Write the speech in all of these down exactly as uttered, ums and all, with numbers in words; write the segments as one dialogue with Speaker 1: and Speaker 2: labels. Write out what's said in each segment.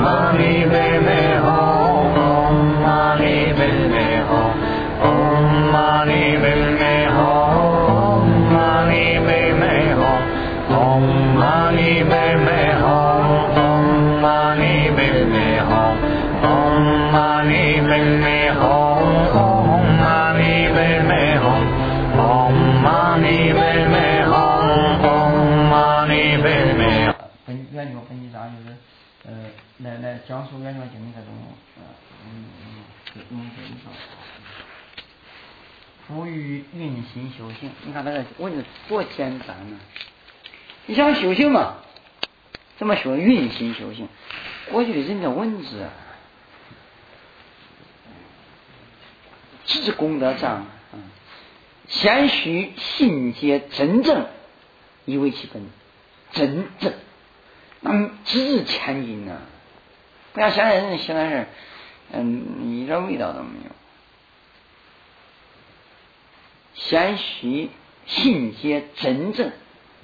Speaker 1: mani padme hum, om mani padme hum, om mani padme hum, om mani padme hum, om mani padme hum, om mani padme hum, om mani padme hum, om mani padme hum, om mani padme hum, om mani padme hum。
Speaker 2: 本圆觉分析上就是呃来来讲述圆觉经这种呃嗯嗯嗯这一种。富于运行修行，你看那个文字多简单呢、啊！你想修行嘛，怎么说运行修行？过去的人的文字啊，知功德障，嗯，先须信解真正，以为其本，真正，那知前进呢？不像现在人写的是，嗯，一点味道都没有。先须信解真正，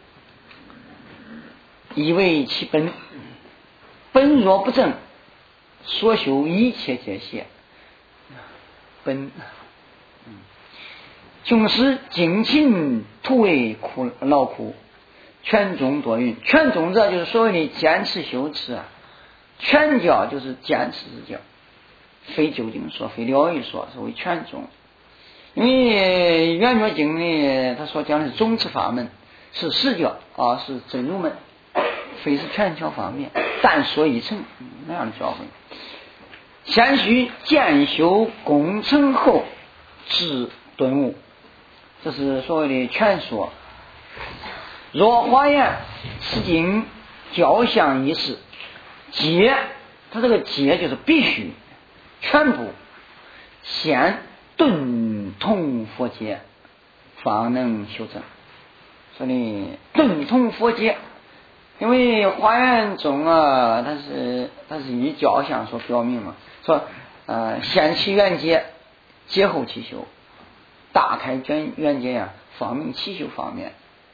Speaker 2: 以为其本。本若不正，所修一切皆邪。本，嗯，穷使精勤，徒为苦劳苦，权中多云。权中者就是所谓的坚持修持啊，权教就是坚持之教，非究竟说，非了义说，是为权中。因为圆觉经呢，他所讲的是总持法门，是实教啊，是真如门，非是权巧方面，但说一成那样的教诲。先须渐修功成后至顿悟，这是所谓的权说。若华严此经教相一事，皆他这个皆就是必须全部先顿通佛界，方能修正。所以顿通佛界，因为华严中啊，它是它是以教相所表明嘛，说呃先起圆界，解后起修，大开圆圆界呀，方明起修方面，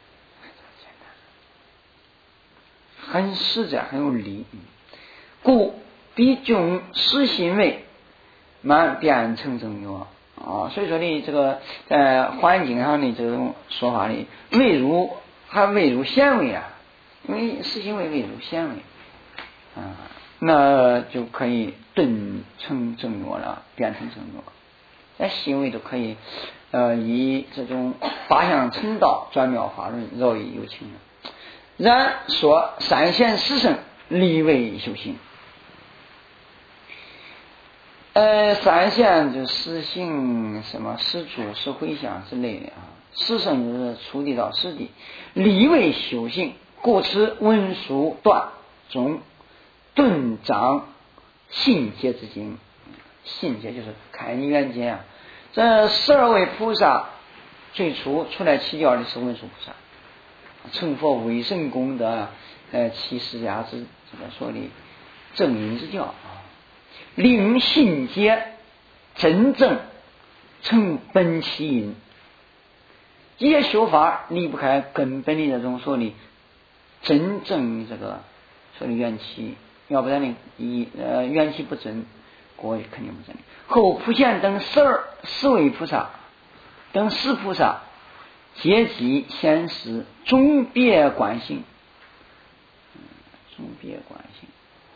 Speaker 2: 很实在，很有理。故必众实行为，慢变成正觉啊。所以说呢，这个在华严经上的这种说法里，未如还未如显微啊，因为实行为未如显微啊，那就可以顿成正觉了，变成正觉。在细微都可以呃以这种八相成道，转妙法轮，饶益有情。然说三贤十圣立为修行，呃，三贤就实行什么十住、十回向之类的啊，十圣就是初地到十地，立为修行。故此文殊断中顿章信解之经，信解就是开你圆界啊。这十二位菩萨最初出来起教的是文殊菩萨，成佛为神功德，呃，其释迦之这个说的正因之教啊，令信解真正成本起因。这些修法离不开根本的这种说的真正这个说的缘起，要不然呢，一呃缘起不真，果肯定不真。后普贤等十二十位菩萨等十菩萨，皆即显示总别观性，总别观性，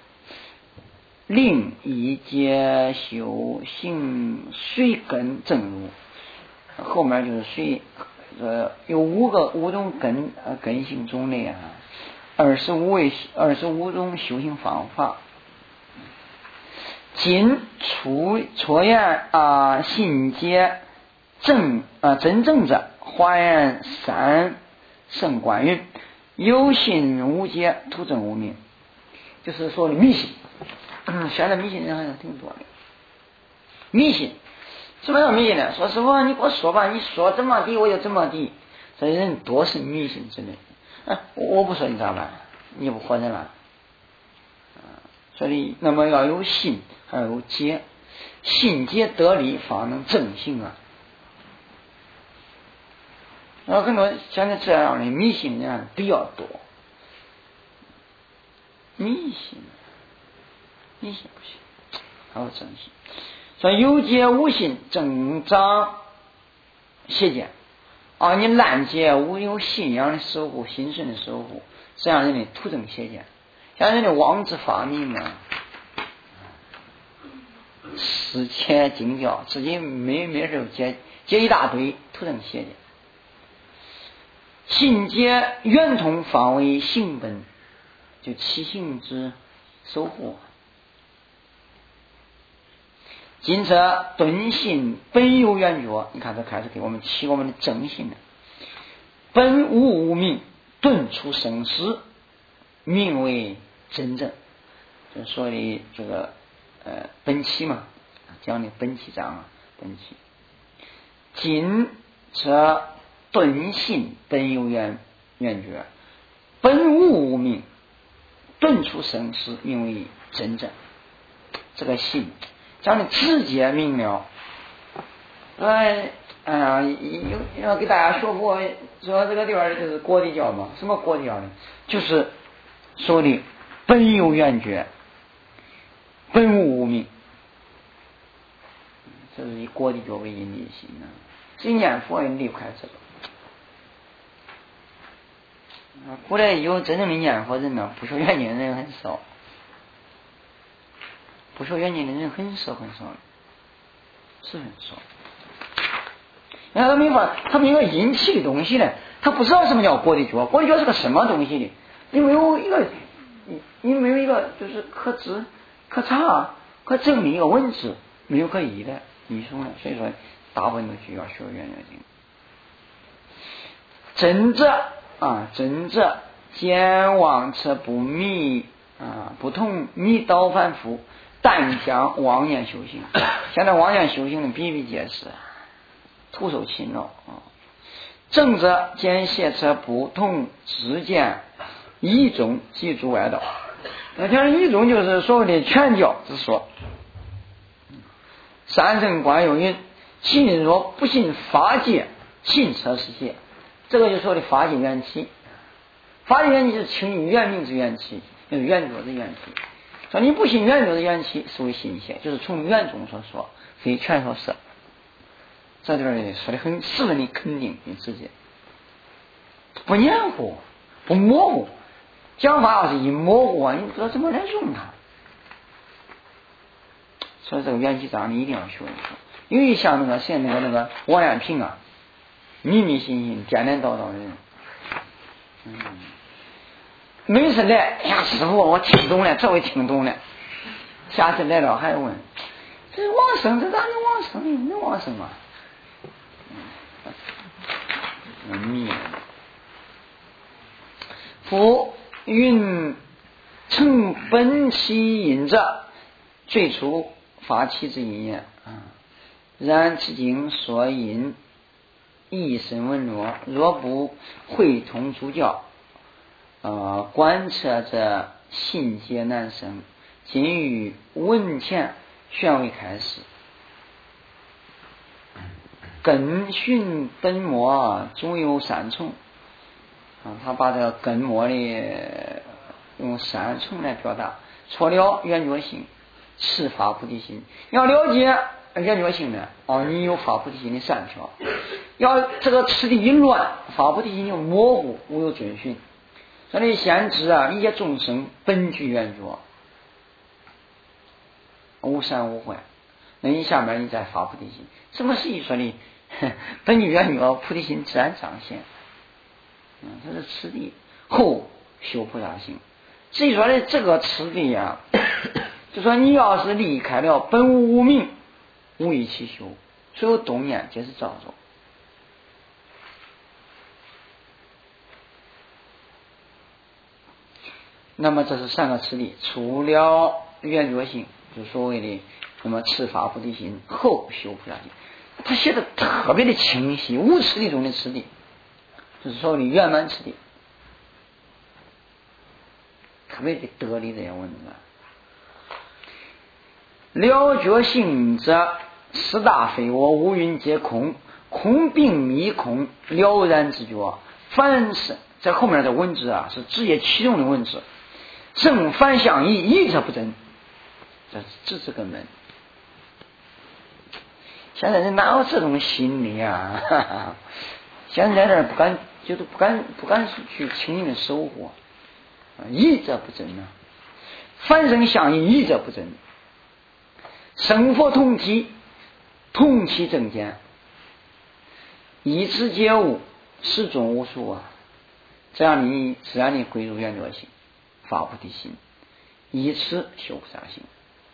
Speaker 2: 令一皆修行随根正入。后面就是随呃有五个五种根呃根性种类啊，二十五位二十五种修行方法。今初错言啊，信解正啊真正者，华严三圣观云：有信无解，徒证无明。就是说的迷信，嗯，现在迷信人好像挺多的。迷信什么叫迷信呢？说师傅，你给我说吧，你说怎么地我就怎么地。这人多是迷信之类的。啊，我不说你咋办？你不活着了。所以那么要有信，还要有解，信解得力，方能正行啊。然后很多现在这样的迷信人比较多，迷信正邪不行，还有正邪。说有节无心，正长邪见啊！你滥解无有信仰的守护，心顺的守护，这样人的徒增邪见，像人的妄自发明啊，私窃经教，自己没没事接接一大堆，徒增邪见。信解圆通，方为行本，就七行之守护。今则顿信本有圆觉，你看这开始给我们起我们的正信了。本无无名，顿出生死，名为真正。就说的这个呃本期嘛，讲的本期章啊，本期。今则顿信本有圆圆觉，本无无名，顿出生死，名为真正。这个信讲的直接明了。哎，哎呀，有要给大家说过，说这个地方就是国地教嘛，什么国地教呢？就是说的本有圆觉，本无无名，这是以国地教为引领心呢。所以念佛也离不开这个。古代有真正的念佛人呢，不学圆经的人很少。不学圆经的人很少很少，是很少。你看他没法，他没有引起的东西呢，他不知道什么叫国地觉，国地觉是个什么东西的？你没有一个，你你没有一个就是可知、可查、可证明一个文字，没有可疑的艺术呢。所以说，大部分都需要学圆经。真者啊，真者见妄测不迷啊，不同迷道反复。但将妄念修行，现在妄念修行的比比皆是，徒受侵扰啊！正者见邪车不同之见，一种即诸外道。那像一种就是所谓的全教之说。三圣观有云：信若不信法界，信车是邪。这个就说的法界缘起，法界缘起是清于圆明之缘起，就是圆觉之缘起。说你不信圆觉的缘起，属于信邪，就是从圆中所说，非全说是。这地方说的很十分的肯定，很直接，不黏糊，不模糊。讲法要是一模糊啊，你不知道怎么来用它。所以这个缘起章你一定要学一学，因为像那个现在那个那个王阳平啊，迷迷信信、颠颠倒倒的人，嗯。每次来，哎呀，师傅，我听懂了，这回听懂了。下次来了还问，这往生，这咋能往生？能往生吗？嗯，迷了。夫云成本其因者，最初发起之因也啊。然此经说因，一身文罗，若不会通诸教。呃，观测着信解难生，仅于文前玄为开始，根寻本末总有三重啊，他把这个根末的用三重来表达。错了圆觉性，持发菩提心。要了解圆觉性呢，哦，你有发菩提心的三条。要这个持的一乱，发菩提心就模糊，无有遵循。所以先知啊，一切众生本具圆觉，无善无坏。那你下面你再发菩提心，什么是一说的本具圆觉，菩提心自然彰显。嗯，这是次第后修菩萨行。至于说的这个次第啊，就说你要是离开了本无无明，无以其修，所有动念皆是造作。那么这是三个次第，除了圆觉性，就所谓的那么持发菩提心后修菩萨行，他写的特别的清晰，无次第中的次第，就是所谓的圆满次第，特别的得力这些文字。了觉性者，四大非我，五蕴皆空，空并迷空，了然之觉。凡是在后面的文字啊，是直接启动的文字。正反相异，一则不真。 这这是根本。现在人哪有这种心理啊？哈哈，现在人不敢，就是不敢不敢去轻易的收获，义者不争啊，凡人相应，义者不争。生佛同体，同其正见，以此皆物，始终无数啊！这样你自然你归入圆觉性，发菩提心，以此修菩萨行。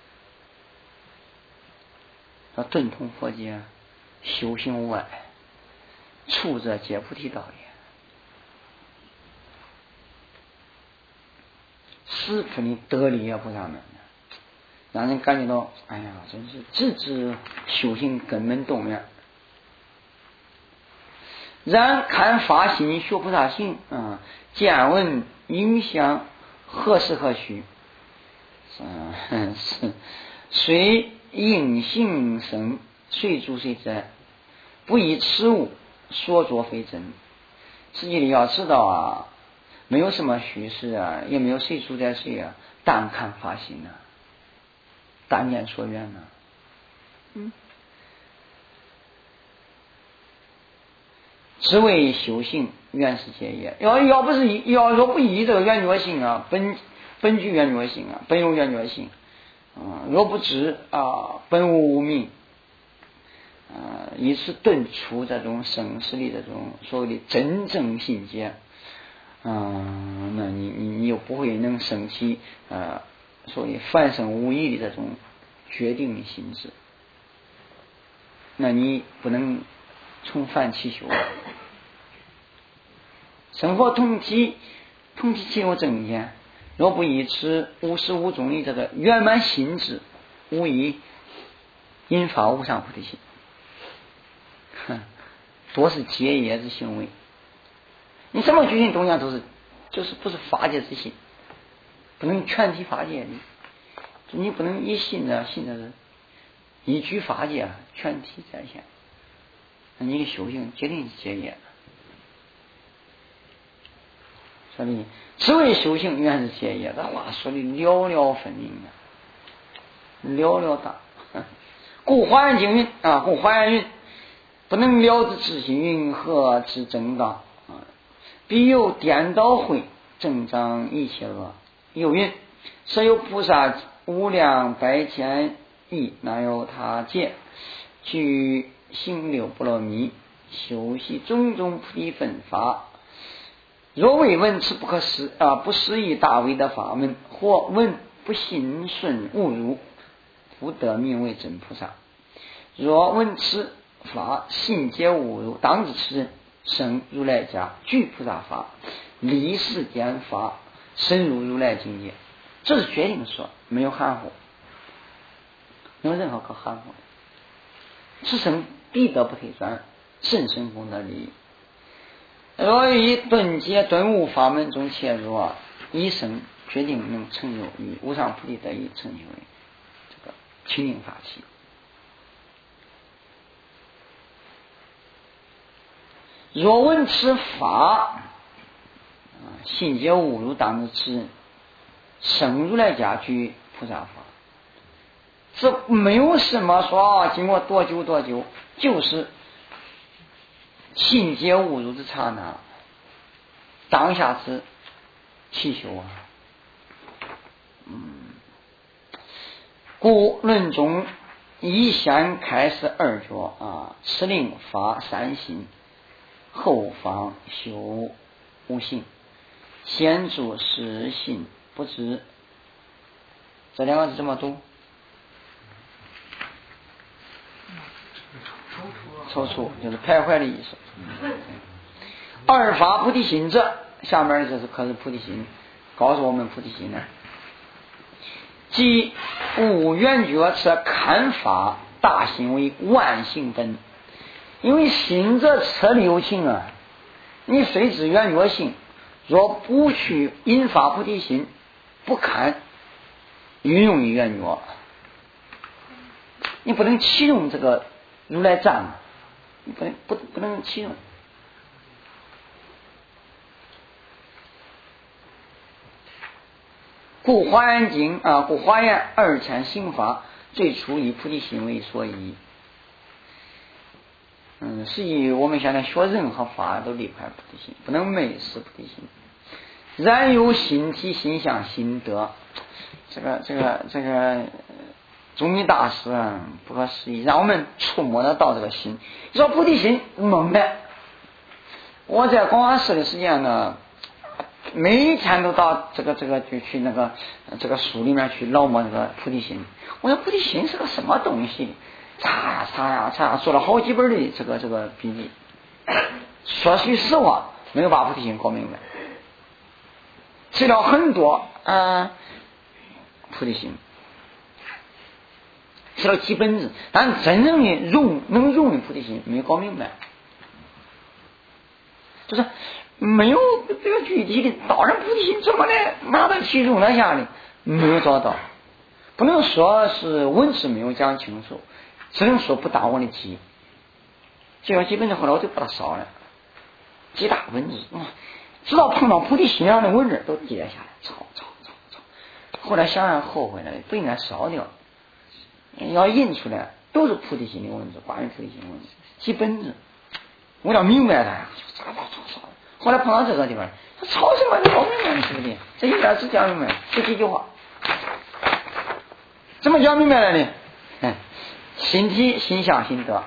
Speaker 2: 那顿通佛界，修行无碍，处者皆菩提道也。是菩提得力啊，菩萨们，让人感觉到，哎呀，真是直至修行根本动源。然看发心学菩萨行啊，见闻影响何时何须？嗯，是虽应行生，随诸随在，不以此物所作非真。实际你要知道啊，没有什么虚实啊，也没有谁主宰谁啊，但看发心啊，但念所愿啊。嗯。只为修行原是结业，要要不是要若不依这个圆觉性啊，本本具圆觉性啊，本有圆觉性啊，若不知啊本无无明啊，以此顿出这种生死的这种所谓的真正信解啊，那你你你又不会能生起啊所谓凡生无疑的这种决定的心智，那你不能从凡起修。生活同体，同体皆有正见，若不以此无始无终的这个圆满心智，无疑引发无上菩提心。哼，多是结业之行为。你什么举行动向都是，就是不是法界之心，不能全体法界的，你不能一信的信的是一举法界全体在现，那你的修行决定结业。所以只为修行原是结业，这话说的寥寥分明啊，寥寥大。故华严经云啊，故华严云，不能了知自心云，何知正道啊？必有颠倒慧，正障一切恶。又云，设有菩萨无量百千亿，哪有他界？具行六波罗蜜，修习种种菩提分法。若未闻此不可思啊不思议大伟的法门，或闻不信顺误入，不得名为真菩萨。若闻此法信皆误入，当知此人生如来家，具菩萨法，离世间法，深入如来境界。这是决定说，没有含糊，没有任何可含糊的。此生必得不退转，甚深功德利益。若以顿解顿悟法门中切入啊，一生决定能成就与无上菩提得以成就为这个清净法器。若闻此法啊，信解误入，当知此人生如来家，具菩萨法。这没有什么说啊，经过多久多久，就是信解误入之刹那，当下之祈求啊。嗯，故论中以先开始二觉啊，此令发三心，后方修无性，先住实信不知。这两个字怎么读？踌躇就是徘徊的意思。二发菩提心者，下面就是可是菩提心，告诉我们菩提心呢，即无圆觉此看法大心为万行本。因为心者测六情啊，你虽知圆觉性，若不去引发菩提心，不看运用于圆觉，你不能启用这个如来藏，你不能不不能启用。 故华严经啊，故华严二千行法最初以菩提心为所依。嗯，所以我们现在学任何法都离不开菩提心，不能昧视菩提心。然有心体心相心得，这个这个这个宗密大师啊，不可思议，让我们触摸得到这个心。你说菩提心猛的，我在广华寺的时间呢，每天都到这个这个就去那个这个书里面去捞摸这个菩提心。我说菩提心是个什么东西？查呀查呀查呀，做了好几本的这个这个笔记。说句实话，没有把菩提心搞明白。知道很多嗯、呃、菩提心，知道基本字，但真正的融能融的菩提心没有搞明白，就是没有这个具体的道上菩提心怎么来拿得起融得下的，没有找到。不能说是文字没有讲清楚，只能说不当我的记。这个基本上后来我就把它烧了，几大文字，嗯，直到碰到菩提心上的文字都记了下来，抄抄抄抄。后来想想后悔了，不应该烧掉，要印出来都是菩提心的文字，关于菩提心的文字，几本字，我要明白它，抄抄抄抄。后来碰到这个地方，他抄什么都搞明白了，是不是？这一点只讲明白，就几句话。怎么讲明白了呢？嗯，心体心相心得。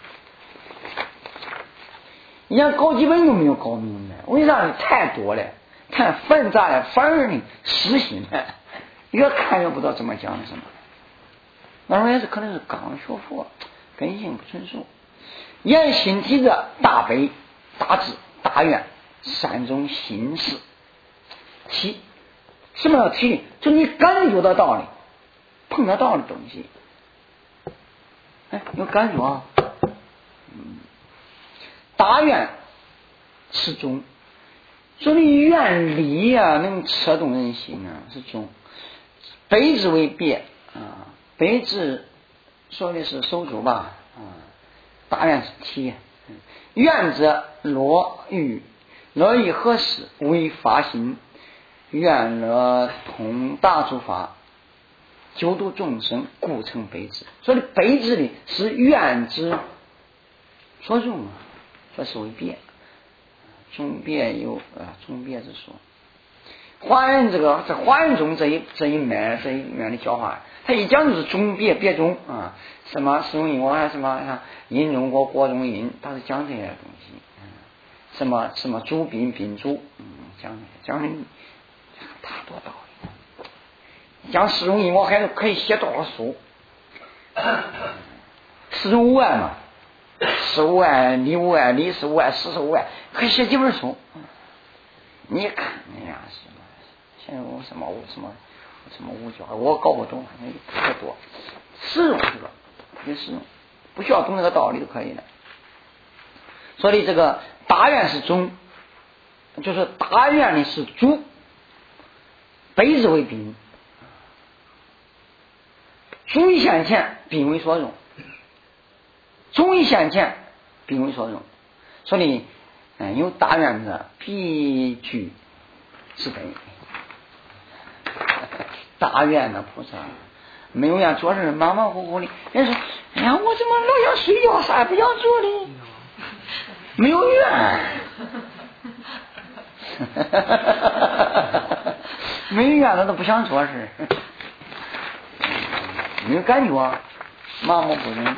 Speaker 2: 你像搞基本都没有搞明白，为啥呢？太多了，太繁杂了，反而呢失心了，越看越不知道怎么讲的什么。那时候也是可能是刚学佛，根性不成熟。言心体者，大悲、大智、大愿三种心事。体什么叫体？就你感觉得到的，碰得到的东西。哎，有感觉啊。嗯，大愿是中，所以愿力啊，能扯动人心啊，是中。悲智为别啊，悲智说的是手足吧啊，大愿是体。愿者乐欲，乐欲何事？为发心，愿乐通大诸法，救度众生，故成悲智。所以悲智的是愿之所用啊，这是为别，中别有啊中别之说。华严这个在华严中这一这一脉这一面的教法，他一讲就是中别别中啊，什么使用因我还什么啊因中果果中因，他是讲这些东西，嗯，什么什么主宾宾主，嗯，讲这些讲的太多道理。讲四种因我还可以写多少书？四种无碍嘛，事无碍，理无碍，理事无碍，事事无碍，可以写几本书。你看那样是。现在有什么什么什么无教，我搞不懂，那太多。实用这个也实用，不需要懂这个道理就可以了。所以这个大愿是中，就是大愿的是主，悲智为宾，主一现前，宾为所用，中一现前，宾为所用。所以，嗯，有大愿者必具自悲。大愿的菩萨没有让做事忙忙乎乎的，人说哎呀我怎么老想睡觉，啥也不想做的，没有愿没有愿他都不想做事，没有感觉，忙忙不仁。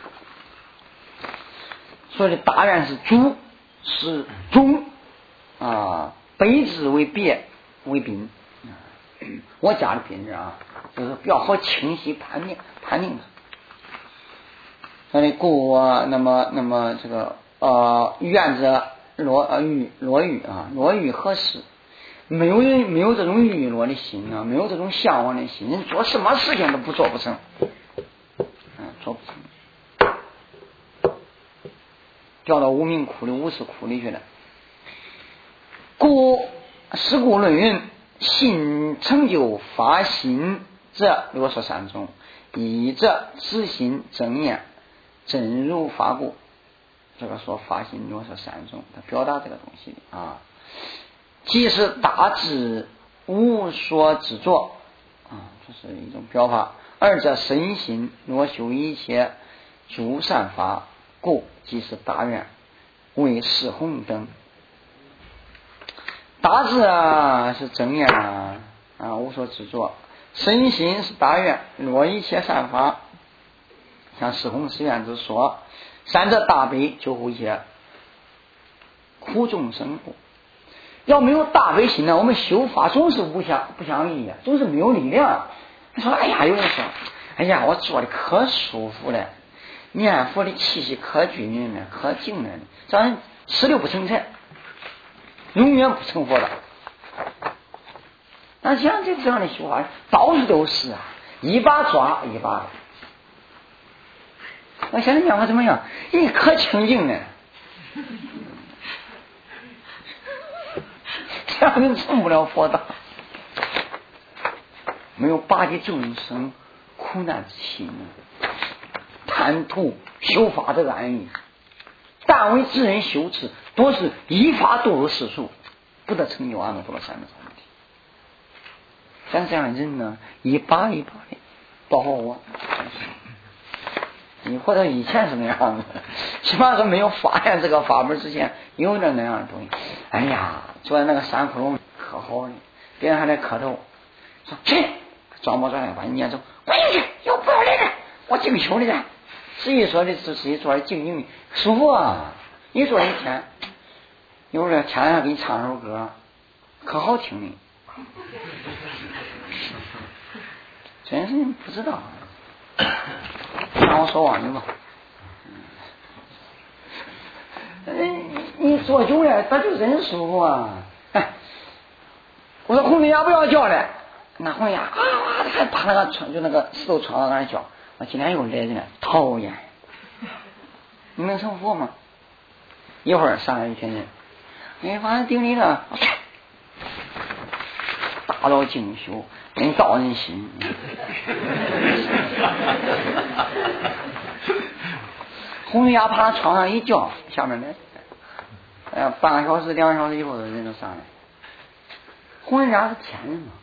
Speaker 2: 所以大愿是主，是中啊，悲智为别为宾。我加的宾字啊，就是比较好清晰判定判定的。所以故那么那么这个呃愿者罗呃欲罗欲啊，罗欲何事？没有人没有这种欲罗的心啊，没有这种向往的心，人做什么事情都不做不成，嗯，做不成，掉到无名窟里无始窟里去了。故是故论云。心成就发心者，我说三种：一者自心正念，真如发故。这个说发心，我说三种，他表达这个东西啊。即是大智无所执着， 这是一种表法。二者身心若修一切诸善法，故即是大愿，为是红灯。大智啊是正念啊啊无所执着，身心是大愿，若一切善法，像释弘誓愿之说，善者大悲救护一切苦众生故。要没有大悲心呢，我们修法总是不相不相应啊，总是没有力量。他说哎呀，有人说哎呀我做的可舒服了，念佛的气息可均匀了，可静了，这样十六不成才，永远不成佛的。那像这这样的修法到处都是啊，一把抓一把的。我现在念佛怎么样？你可清净了，这样人成不了佛道。没有拔济众生苦难之心，贪图修法的安逸，但为之人修持，多是依法堕入世俗，不得成就阿耨多罗三藐三菩提。像这样的人呢，一把一把的包括我，你或者以前是那样的，起码是没有发现这个法门之前，有点那样的东西。哎呀，坐在那个山窟窿可好呢，别人还在磕头，说去装模作样把你撵走，滚进去，要不要来着？我净修的呢。实际说的是自己坐的静静的，舒服啊！你坐一天，有人前两天给你唱首歌，可好听的。真是不知道，让我说完了吧。嗯，你坐久了，他就真舒服啊！哎，我说红梅呀，不要叫了。那红呀啊啊，还把那个窗就那个石头窗在那叫。我今天又来人了，讨厌！你能成佛吗？一会儿上来一群人，哎，反正顶你了，大道精修，跟道人心。红牙爬窗上一叫，下面来，哎呀，半个小时、两个小时以后的人都上来。红人家是天人嘛。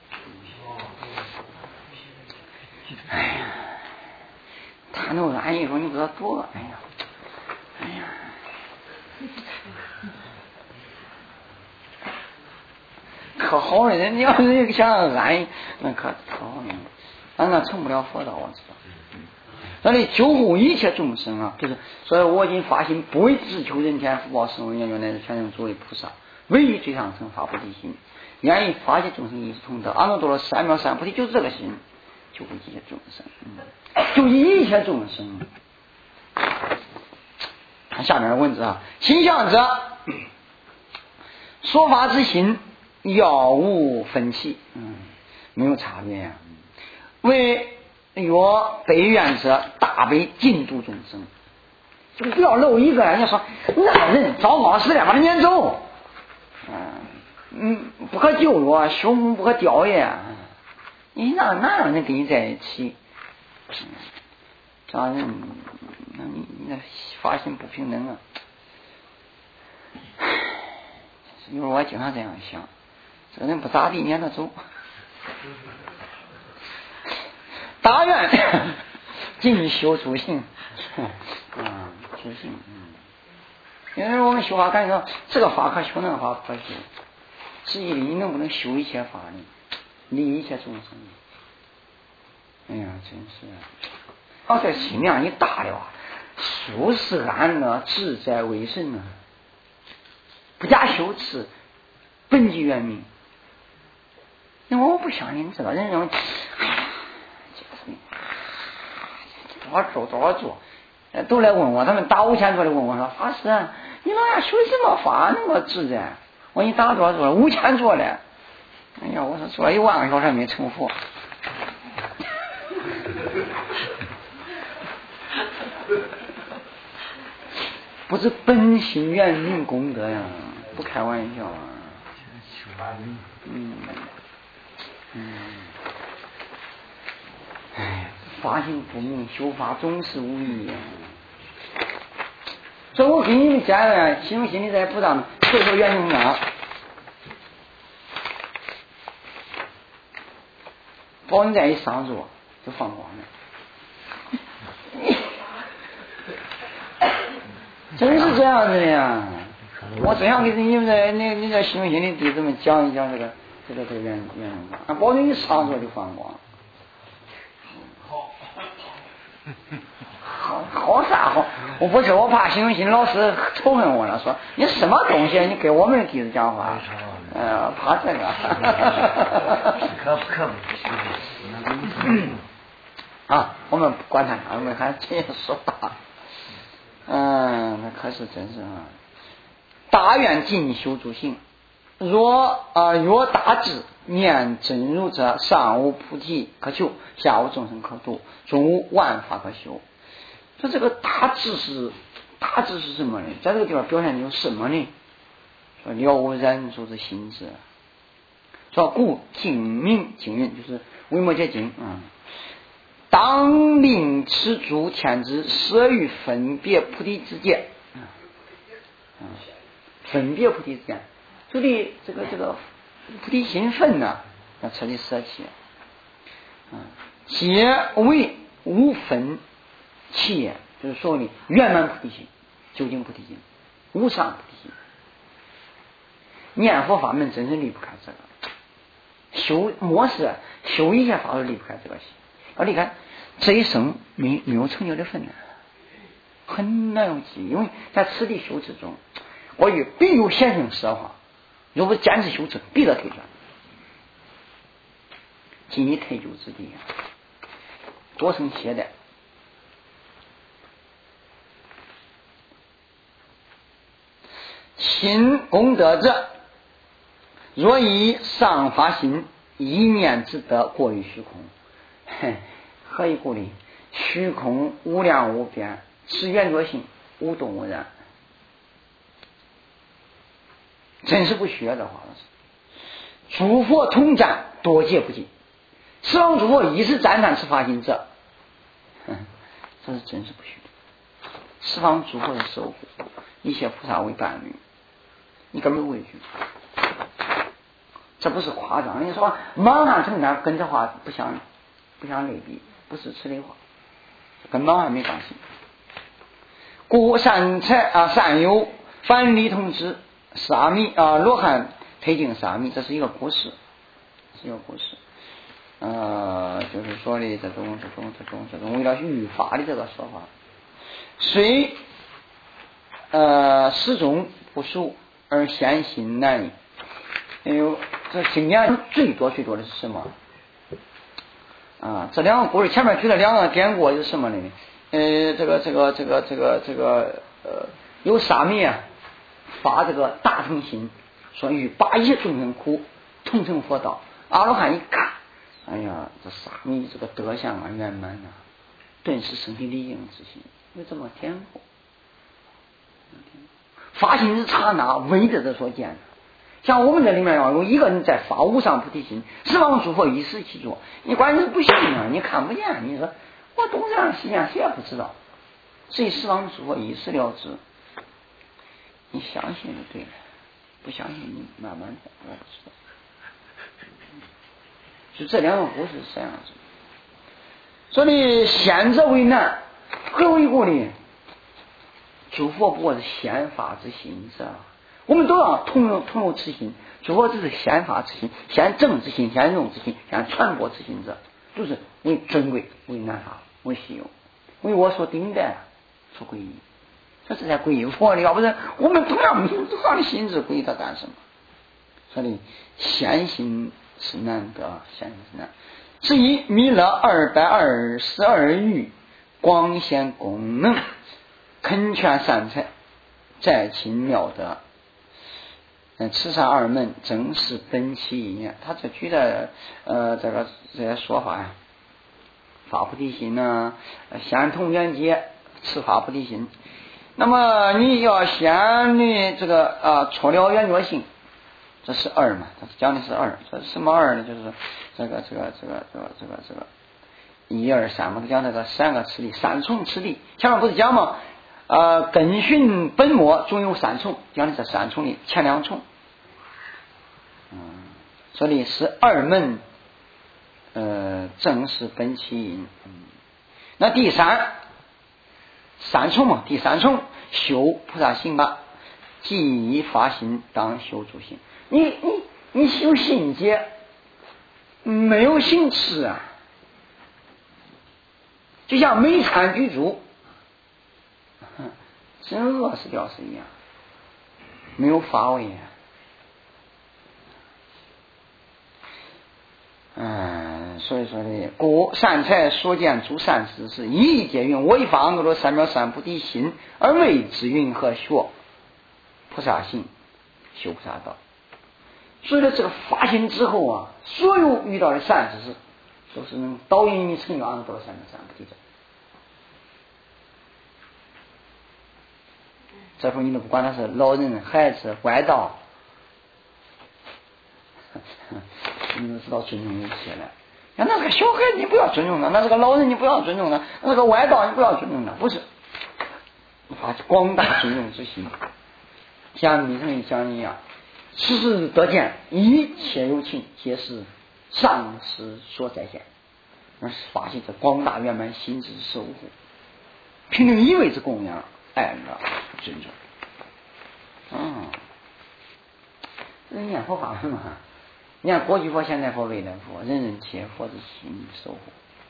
Speaker 2: 哎呀，他那个安逸说你不知道多，哎呀，哎呀，可好了，人要是想安逸，那可可好了，但那成不了佛道，我知道。那里救护一切众生啊，就是所以我已经发心，不为自求人天福报生为愿，原来是全能诸位菩萨，唯一最上乘发菩提心，愿意发现众生一时同德，阿耨多罗三藐三菩提，就是这个心，救护一切众生，嗯，救一切众生。看下面的文字啊，心相者，说法之心，杳无分歧，嗯，没有差别呀、啊。为若悲愿者，大悲尽度众生，就不要漏一个。人家说那人糟糕死了，把他撵走，嗯嗯，不可救药，修木不可雕也。你那哪有人跟你在一起？这样人，那你你那发心不平等啊！因为我经常这样想，这个人不咋地，撵他走。大愿尽修诸行，啊，诸行，嗯，因为我们修法感觉到这个法可修，那个法不可修。实际里你能不能修一切法呢？利一切众生？哎呀，真是啊！哦，这心量一大了啊，舒适安乐自在为神啊，不加修持，本具圆明。因为我不相信这个人认为，哎呀。多少做多少做，都来问我，他们打五千多的问我说：“法师啊，你老呀修什么法那么自在？”我说：“你打多少做了？五千做了。”哎呀，我说做了一万个小时没成佛。不是本心圆明功德呀，不开玩笑啊。嗯嗯。哎，发心不明，修法总是无益。所以我给你们讲了，希望心里在菩萨们求求圆明啊。 保人再一上座就放光了。真是这样子的呀！我只想给你们的那那个信用心的弟子们讲一讲这个这个这个原原因啊，保证一上座就放光。好，好啥好？我不是，我怕信用心老师仇恨我了，说你什么东西？你给我们的弟子讲话，呃，怕这个。
Speaker 1: 可不可
Speaker 2: 不？啊，我们不管他，我们还接着说话。嗯，那可是真是啊！大愿进修诸行，若啊、呃、若大智念真如者，上无菩提可求，下无众生可度，中无万法可修。说这个大智是大智是什么呢？在这个地方表现有什么呢？说了无染浊之心智。说故净明净云，就是维摩诘经啊。当令持诸天之摄于分别菩提之间，啊，分别菩提之间，所以这个这个菩提心分呢，要彻底舍弃，啊，皆为无分起也，就是说的圆满菩提心、究竟菩提心、无上菩提心。念佛法门真是离不开这个，修模式修一切法都离不开这个心。而你看这一生没没有成就的分呢，很难有记忆，因为在此地修持中，我与必有显性实化，如果坚持修持，必得退转，今以退就之地，多生懈怠。心功德者，若以上发心，一念之德过于虚空。何以故呢？虚空无量无边，是圆觉性，无动无染。真是不虚的话了。诸佛同赞，多劫不尽。十方诸佛一时赞叹此发心者，这是真是不虚的。十方诸佛的守护，一切菩萨为伴侣，你根本不畏惧。这不是夸张，你说莽汉成赞跟这话不相不相类比，不是此类话，跟莽汉没关系。故善财啊，善友反离同志沙弥啊，罗汉推进沙弥，这是一个故事，是一个故事。呃，就是说的这种这种这种这种为了御法的这个说法，虽呃始终不熟而先心难矣。哎呦，这经典最多最多的是什么？啊，这两个故事前面举的两个典故是什么呢？呃，这个这个这个这个这个呃，有沙弥啊发这个大乘心，说与八一众生苦，同成佛道。阿罗汉一看，哎呀，这沙弥这个德相啊圆满啊，顿时生起礼应之心，有这么天赋。发心之刹那，唯得这所见。像我们这里面要有一个人在发无上菩提心，十方诸佛一时其作。你关键是不信啊，你看不见。你说我东山西山谁也不知道，所以十方诸佛一时了之。你相信就对了，不相信你慢慢的我不知道。就这两个故事是这样子。所以先者为难，何为故呢？诸佛不过是先发之心者。我们都要同有同有此心，诸佛只是先发之心，先正之心，先用之心，先传播之心者，就是为尊贵，为难法，为稀有，为我所顶戴，所皈依。这是在皈依佛的，要不然我们同样民族上的心智皈依他干什么？所以先心是难得，先心是难。至于弥勒二百二十二喻，广显功能，恳劝善财，在勤妙德。嗯，此上二门正是本其意念。他这举的呃这个这些说法呀，发菩提心呢，先同缘结，次发菩提心。那么你要先的这个啊初了圆觉性，这是二嘛？他讲的是二，这是什么二呢？就是这个这个这个这个这个这个一二三嘛，他讲这个三个次第，三重次第。前面不是讲吗？呃，根循本末总有三重，讲的是三重的前两重。嗯，所以是二门呃，正是本其因。那第三三重嘛，第三重修菩萨行吧，即以发心当修诸行。你你你修行解没有行持啊，就像每餐居住，真饿死掉是一样，没有发味啊。嗯，所以说呢，故善财所见诸善事是一皆云我以法阿耨多罗三藐三菩提心而为之云何学菩萨行修菩萨道。所以呢，这个发心之后啊，所有遇到的善知识都是能导引你成为阿耨多罗三藐三菩提者。这时候你都不管他是老人、孩子、歪道，你都知道尊重一切了。那是个小孩，你不要尊重他；那是个老人，你不要尊重他；那是个歪道，你不要尊重他。不是，发广大尊重之心，像弥生讲一样，时时得见一切有情皆是上师所在现，那是发起这广大圆满心之守护，平等一味之供养，爱乐尊重。嗯，这是念佛法门嘛？你看过去佛、现在佛、未来佛，人人皆佛之心守护。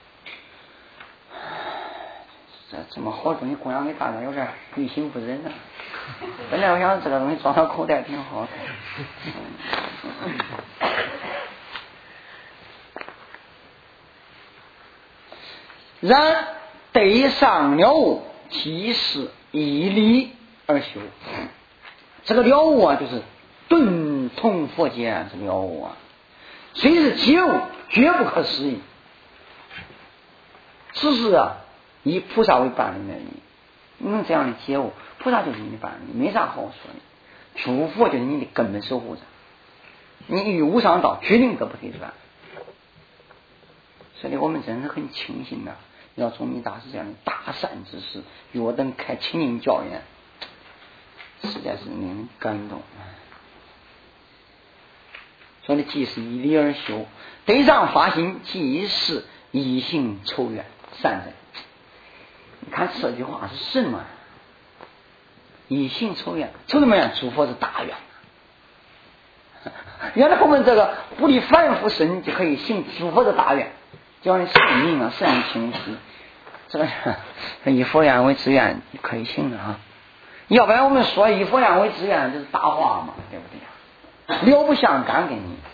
Speaker 2: 这这么好的东西供养给大家，有点于心不忍啊。本来我想这个东西装到口袋挺好的。然得上了悟，即是以理而修。这个了悟啊，就是顿通佛见这个了悟啊，虽是觉悟，绝不可思议。此事啊，以菩萨为伴侣而已。你能这样的觉悟，菩萨就是你的伴侣，没啥好说的。诸佛就是你的根本守护者，你与无上道决定得不退转。所以我们真是很庆幸的，要从弥大师这样的大善之士与我等开清净教院，实在是令人感动。所以即是以理而修，得上发心，即是以行筹缘善人。你看这句话是什么？以行筹缘，筹什么缘？诸佛是大愿。原来我们这个不离凡夫身就可以行诸佛的大愿，叫你圣明啊，圣清晰。这个以佛愿为志愿可以行的啊。要不然我们说以佛愿为志愿就是大话嘛，对不对？了不相干给你。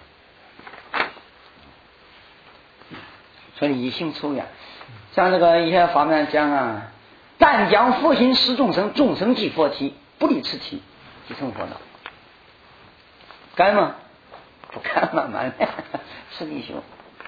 Speaker 2: 所以以行筹缘，像这个一些方面讲啊，但将佛心施众生，众生即佛体，不离此体，即成佛道。干吗？不干，慢慢的，实地修。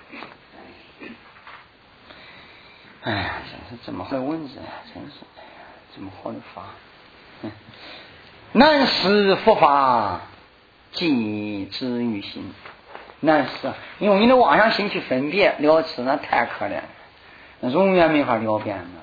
Speaker 2: 哎呀，真是这么好的文字，真是这么好的法。嗯，难识佛法，即之于心。难识，用你的妄想心去分别了知，那太可怜了，那永远没法了辨了。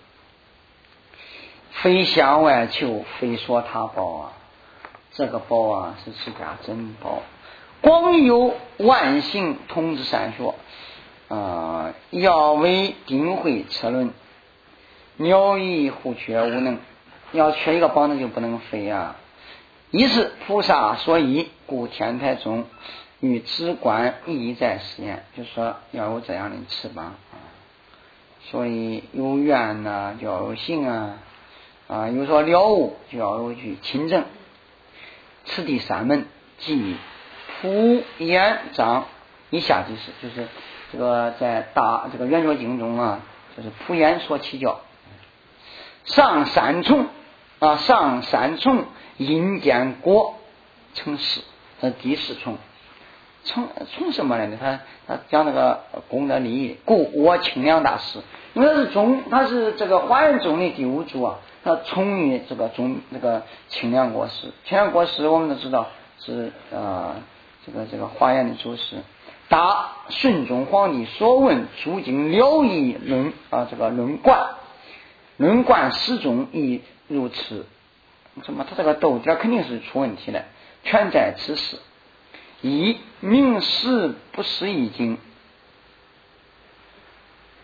Speaker 2: 非向外求，非说他宝啊，这个宝啊是释迦真宝。广有万行通之善学，啊、呃，要为定慧车轮，鸟翼虎缺无能，要缺一个宝那就不能飞啊。一是菩萨所依，故天台中与之观意在实验，就是说要有这样的翅膀啊。所以有愿呐、啊，就要有行啊，啊，有说了悟就要有去亲证。此第三门即普眼藏以下即是，就是这个在大这个圆觉经中啊，就是普眼所起教。上三重啊，上三重因见果成事，这第四重。从从什么来的？他他讲那个功德利益，故我清凉大师，因为他是中，他是这个华严宗的第五祖啊，他从于这个中这个清凉国师。清凉国师我们都知道是呃这个这个华严的祖师。答顺宗皇帝所问诸经了义论啊，这个论贯，论贯始终亦如此。什么？他这个斗点肯定是出问题了，全在此事。以明史不识易经，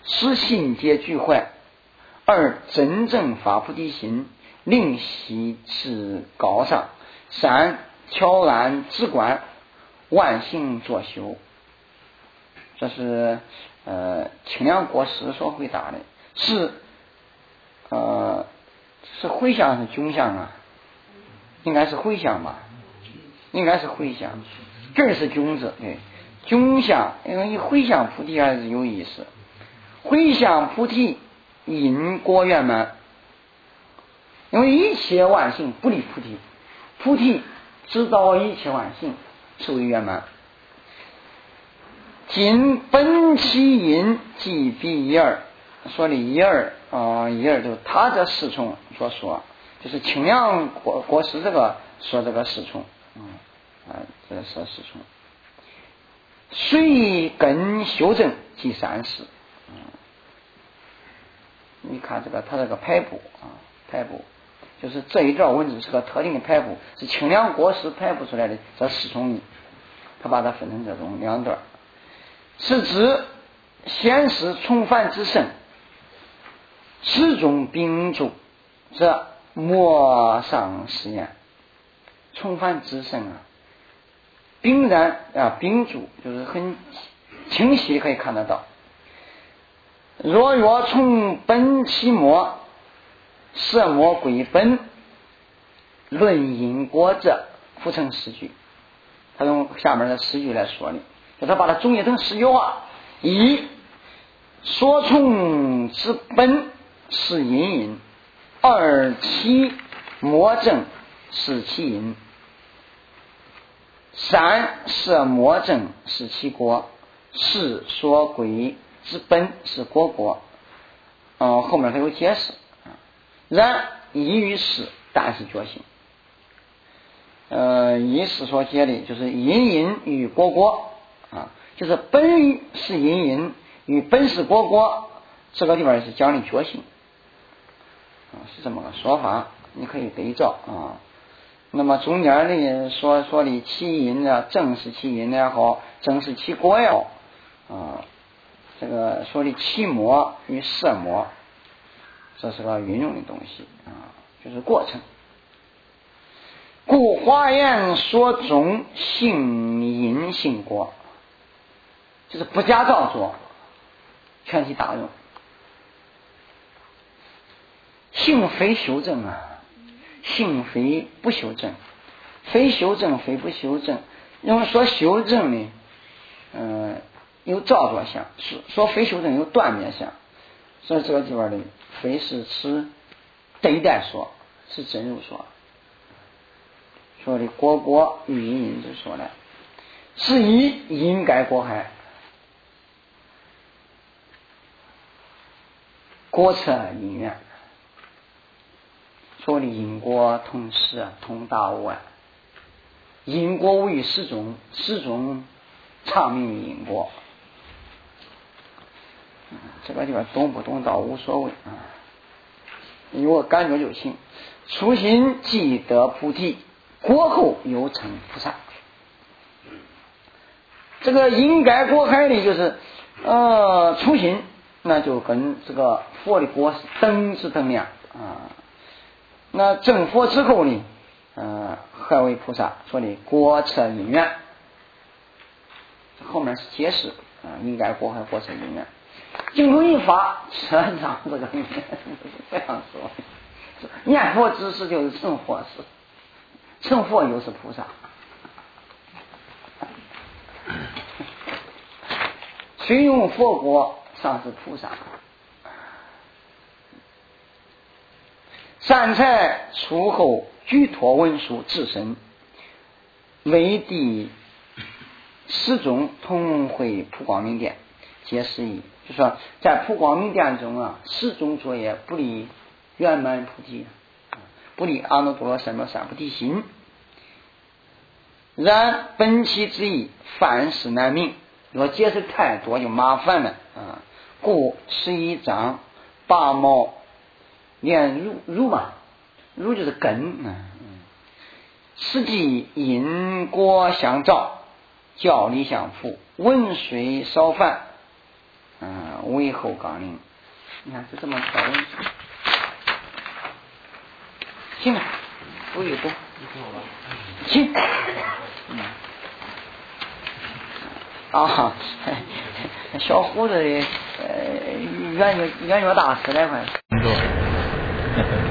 Speaker 2: 使心皆俱坏；二真正发菩提心，令习至高尚；三悄然直观，万行作修。这是呃清凉国师所回答的。是呃是回向是穷相啊？应该是回向吧？应该是回向。这儿是穷字，对，穷相，因为回向菩提还是有意思。回向菩提，因果圆满。因为一切万行不离菩提，菩提知道一切万行，是为圆满。今本其因，即彼一二。说的一二啊，一二就他这四重所说，就是清凉国国师这个说这个四重，嗯啊，这个说四重。随根修正即三世，嗯，你看这个他这个排布啊，排布就是这一段文字是个特定的排布，是清凉国师排布出来的这四重义，他把它分成这种两段。是指先是重返之圣，此中秉著，这莫上实验。重返之圣啊，秉然啊，秉著就是很清晰可以看得到。若若从本起末，色末归本，论因果者，复成诗句。他用下面的诗句来说的，就他把它总结成十句话：一，所从之本是因因；二，其末正是其因；三，色末正是其果；四，所归之本是果果。嗯，后面还有解释。然一于是，但是觉醒。呃，一是所解的就是因因与果果啊，就是本是因因与本是果果，这个地方是讲的觉醒啊，是这么个说法，你可以对照啊。那么中间的所说的其因啊，正是其因也好，正是其果也好啊，这个说的其末与色末，这是个运用的东西啊，就是过程。故华严说中性因性果，就是不加造作，全体大用。性非修正啊，性非不修正，非修正非不修正。因为说修正呢，嗯、呃，有造作相；说说非修正有断灭相。所以这个地方的非是持对待说，是真如说。说的果果与因因之说来，是以因改果害，果测因缘。说的因果同时啊，同大无碍。因果无于始终，始终常名于因果。嗯、这个地方懂不懂倒无所谓啊，有我感觉就行。初心即得菩提，果后又成菩萨。这个因改果害呢，就是呃初心，那就跟这个佛的果是等之等量啊。那正佛之后呢，呃，何为菩萨？说的果测因缘，后面是解释啊，因改果害，果测因缘。净土一法扯上这个因缘，是这样说。念佛之事就是成佛事，成佛又是菩萨。虽用佛果，尚是菩萨。善财出后，举托文书自身，为地始终同会普光明殿，皆是义。就说在普光明殿中啊，始终作业不离圆满菩提，不离阿耨多罗三藐三菩提心。然本其之意，凡事难明，若解释太多就麻烦了啊。故十一章八毛连如如嘛，如就是根啊，嗯，实际因果相照，教理相符，文水少犯嗯，为后纲领，你看是这么条问题。行了，不许多，行，嗯，啊，小伙子的呃，圆月圆月大师来快。